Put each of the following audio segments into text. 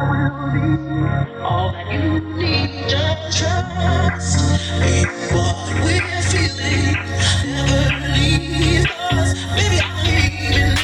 All that you need, just trust in what we're feeling. Never leave us. Maybe I'll even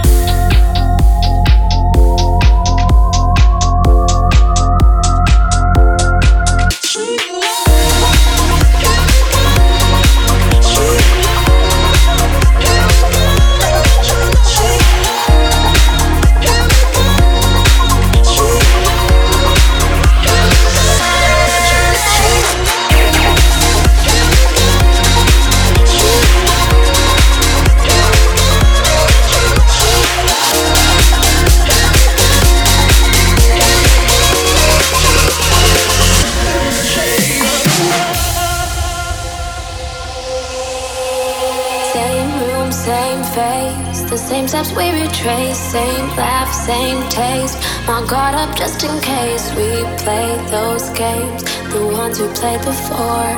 same face, the same steps we retrace, same laugh, same taste. My guard up just in case we play those games, the ones we played before.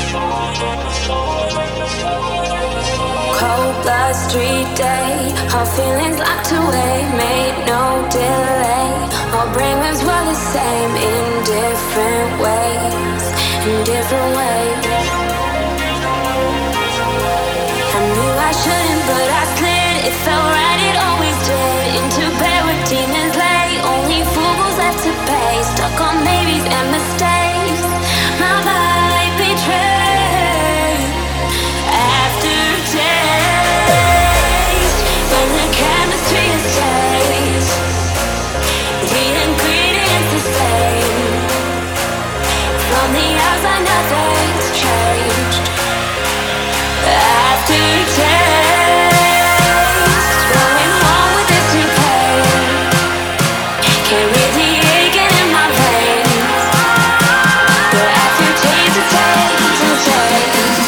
Cold blood street day, our feelings locked away, made no delay. Our brainwaves were the same in different ways, in different ways. I knew I shouldn't, but I slid. It felt right, it always did. Into bed with demons lay. Only fools left to pay. Stuck on maybes and mistakes. My life betrayed. Aftertaste. When the chemistry is changed, the ingredients the same. From the outside, nothing's changed. Aftertaste, going home with this new pain. Can't read the aching in my veins. But aftertaste, it tastes and tastes.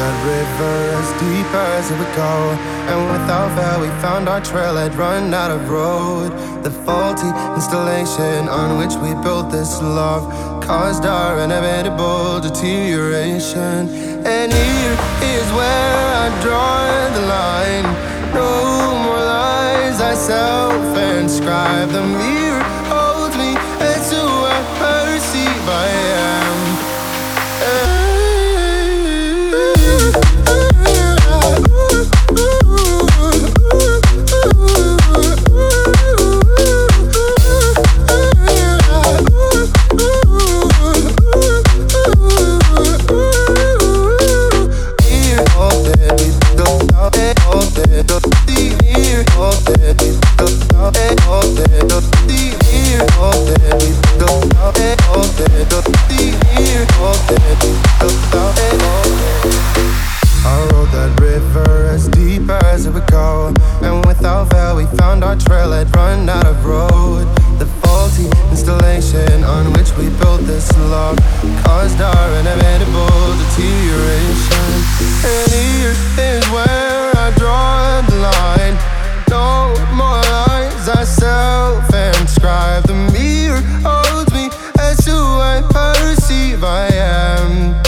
that river as deep as it would go, and without fail we found our trail had run out of road. The faulty installation on which we built this love caused our inevitable deterioration. And here is where I draw the line. No more lies I self-inscribe. The mirror holds me as who I perceive I am. I rode that river as deep as it would go, and without fail we found our trail had run out of road. The faulty installation on which we built this love caused our inevitable deterioration. And here is where I draw the line. No more lies I self-inscribe. The mirror holds me as who I perceive I am.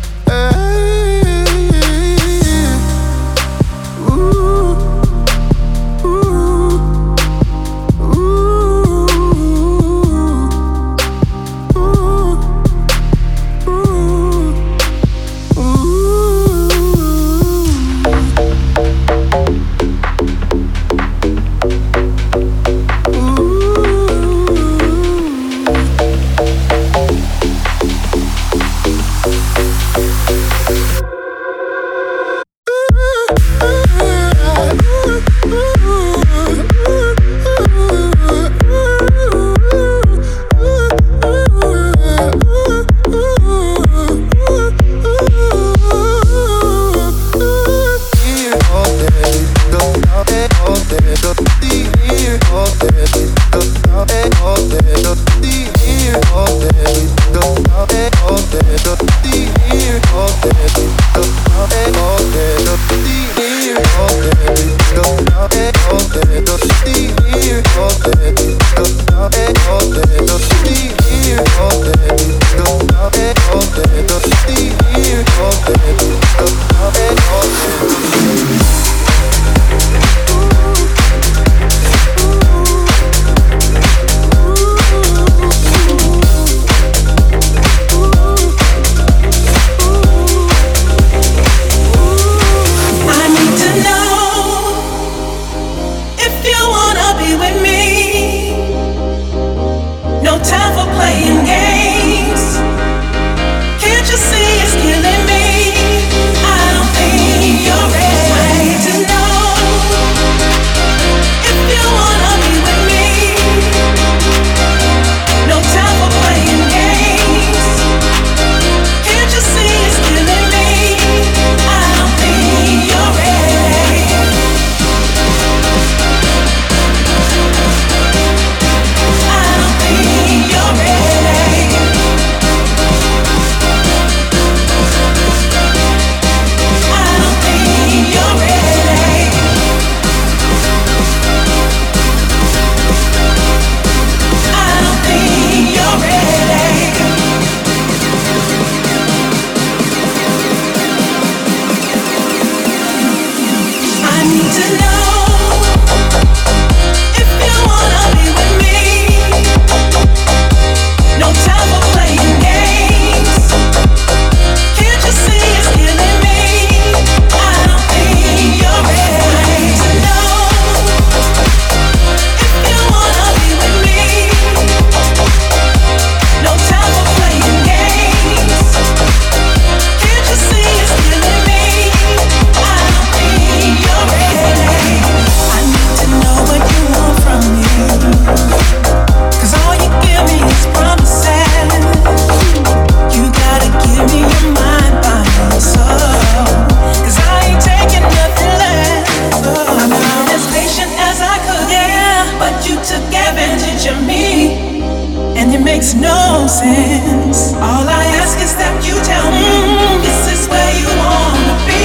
makes no sense. All I ask is that you tell me this is where you wanna be.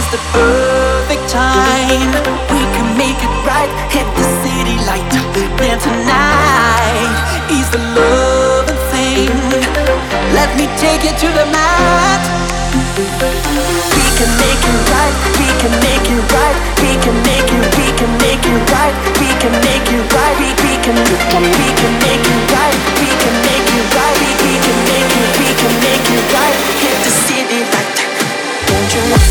is the perfect time. We can make it right, hit the city light. Then tonight is the loving thing. Let me take you to the mat. We can make it right, we can make it right, we can make it, we can make it right, we can make it right, we can make it right, we can make it right, we can make it, we can make it right. Hit the city light, don't you want?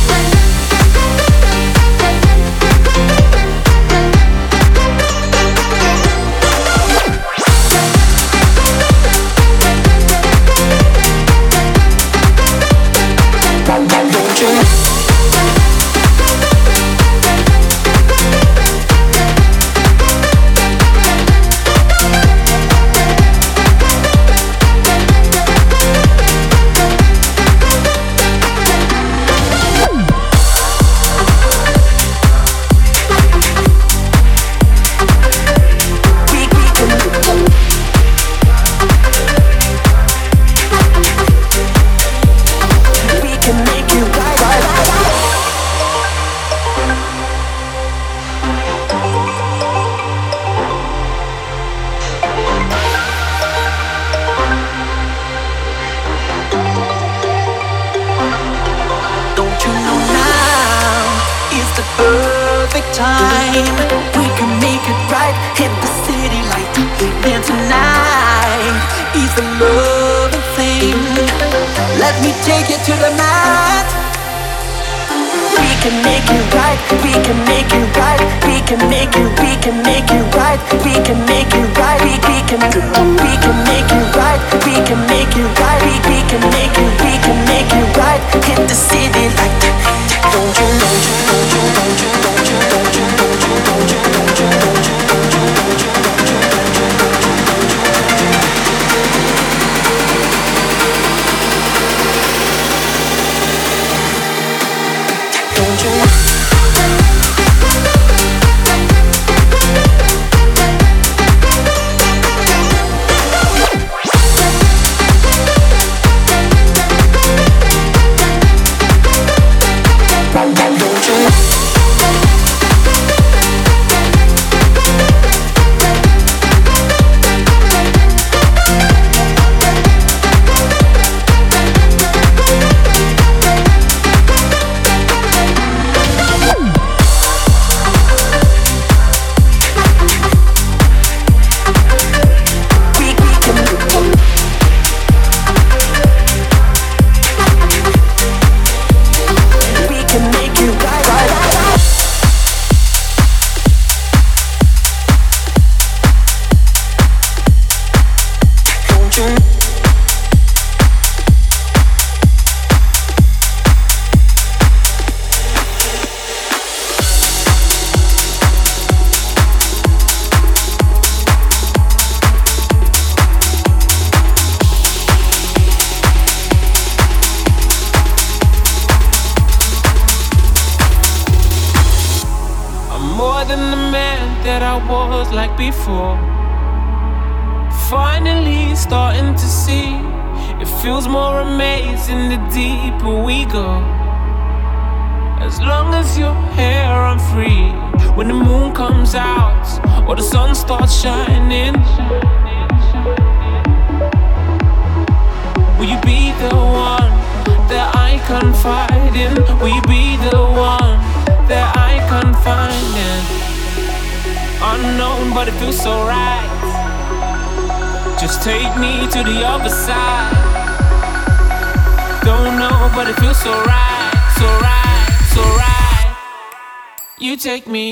Take me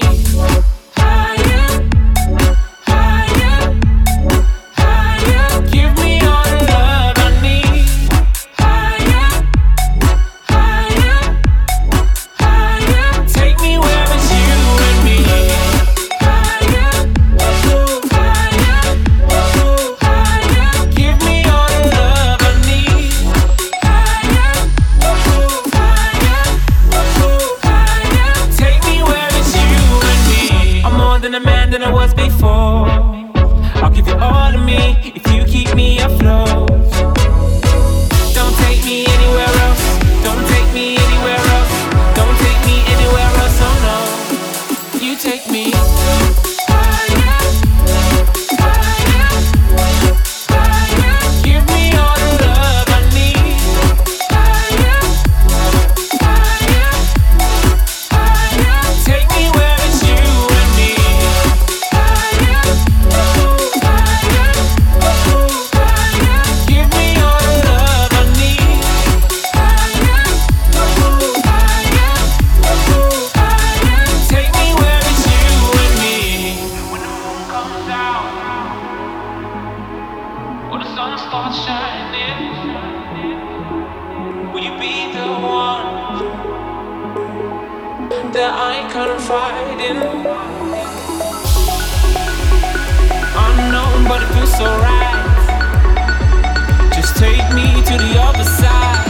where it's you and me. that I confide in. Unknown, but it feels so right. Just take me to the other side.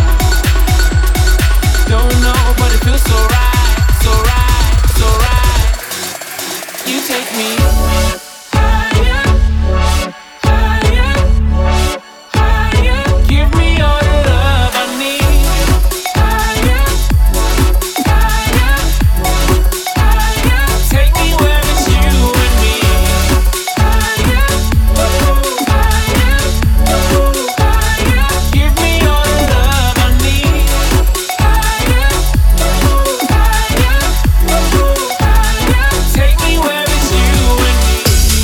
Don't know, but it feels so right, so right, so right. You take me higher, higher, higher. Give me all the love I need. Higher, higher, higher. Take me where it's you and me. Higher, higher, higher. Give me all the love I need. Higher, higher, higher. Take me where it's you and me.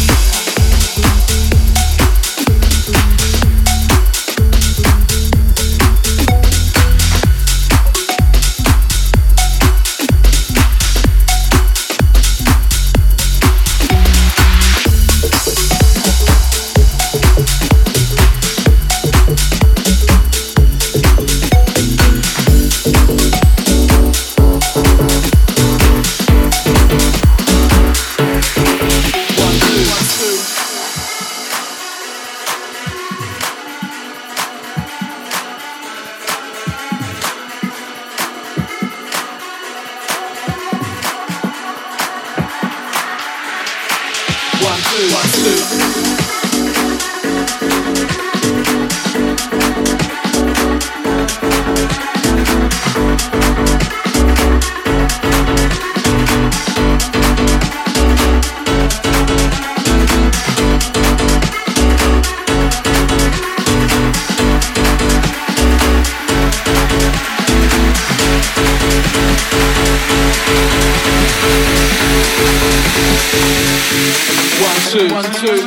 One, two.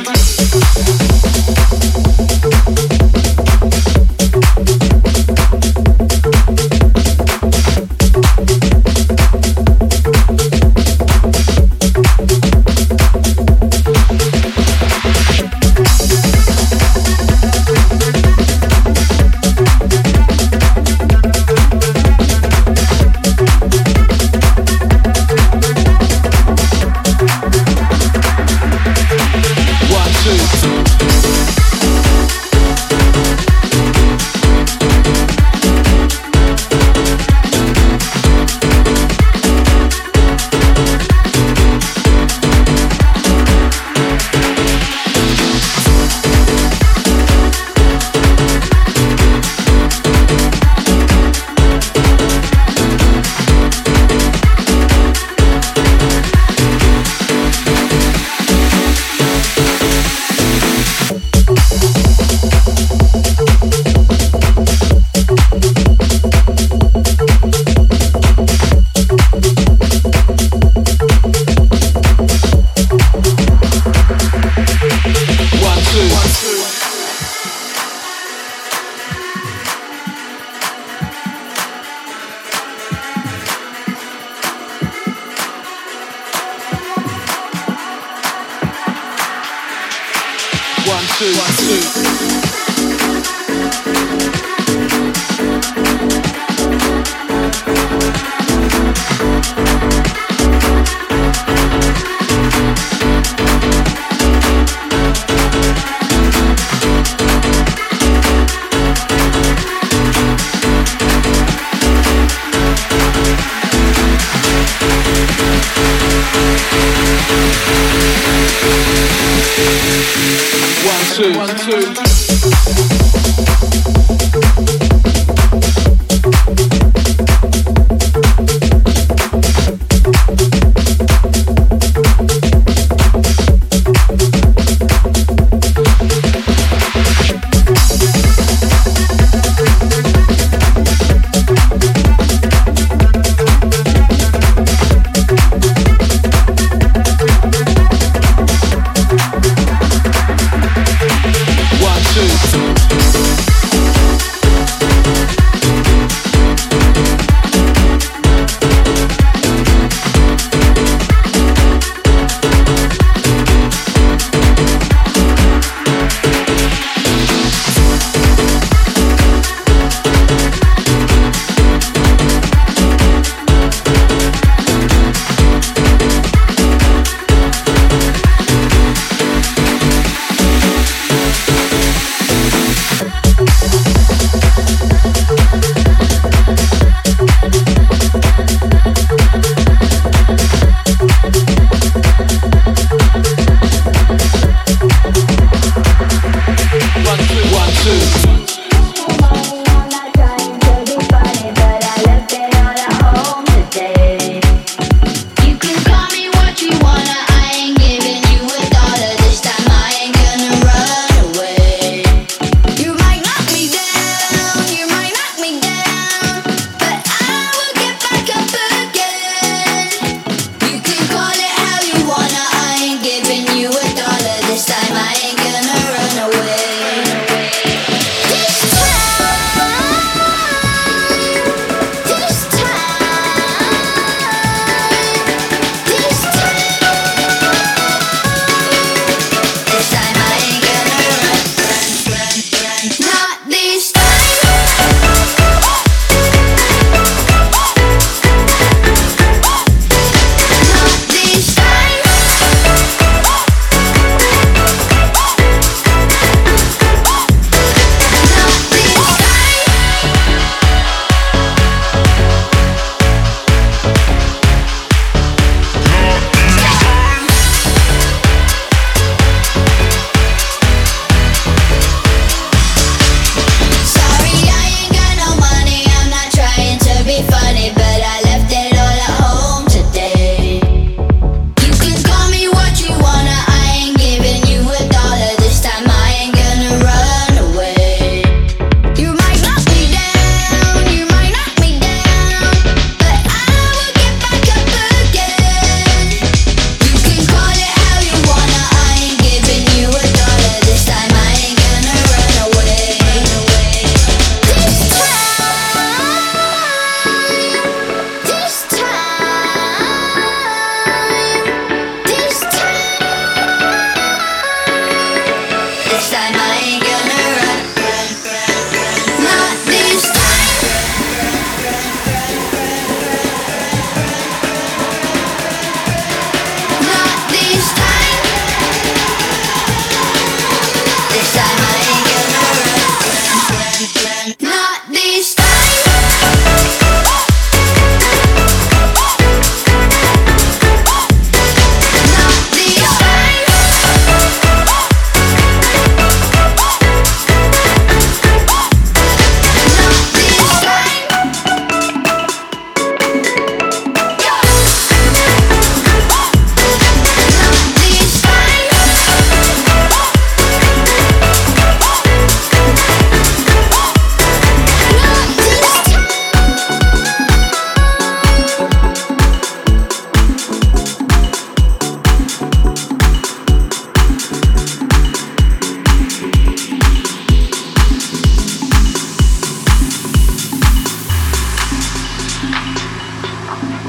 One, two. One, two.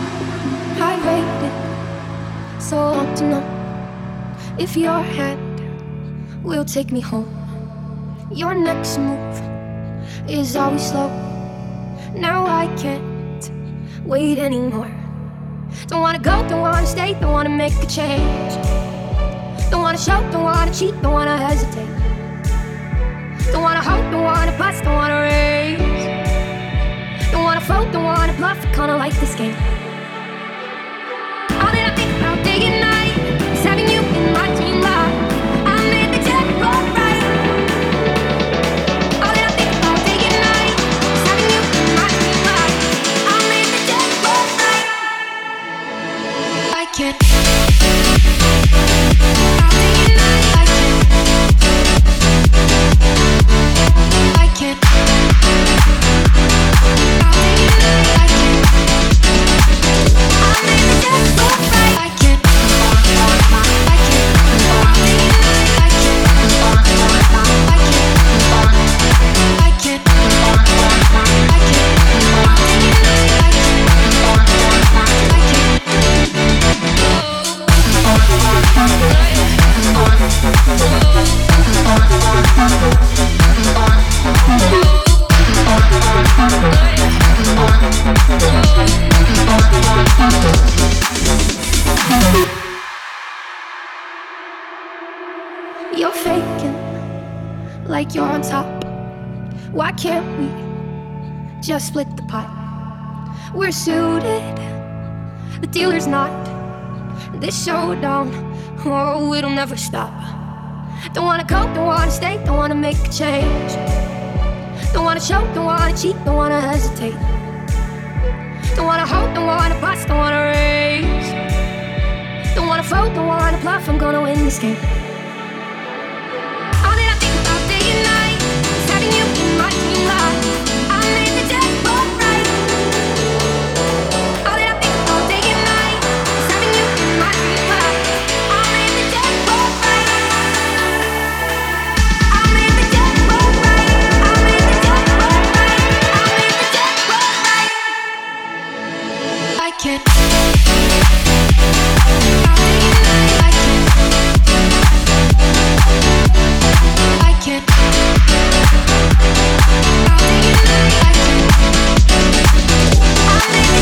I waited so long to know if your hand will take me home. Your next move is always slow. Now I can't wait anymore. Don't wanna go, don't wanna stay, don't wanna make a change. Don't wanna show, don't wanna cheat, don't wanna hesitate. Don't wanna hope, don't wanna bust, don't wanna raise. Don't wanna float, don't wanna bluff, kinda like this game. All that I think about day and night is having you in my dream life. I made the jackpot right. All that I think about day and night is having you in my dream life. I made the jackpot right. I can't. You're faking like you're on top. Why can't we just split the pot? We're suited, the dealer's not. This showdown, oh, it'll never stop. Don't wanna go, don't wanna stay, don't wanna make a change. Don't wanna show, don't wanna cheat, don't wanna hesitate. Don't wanna hope, don't wanna bust, don't wanna raise. Don't wanna fold, don't wanna bluff, I'm gonna win this game. All that I think about day and night is having you in my dream life. I made the jackpot right. All that I think about day and night is having you in my dream life. I made the jackpot right. I made the jackpot right. I made the jackpot right. I made the jackpot right. I can't. I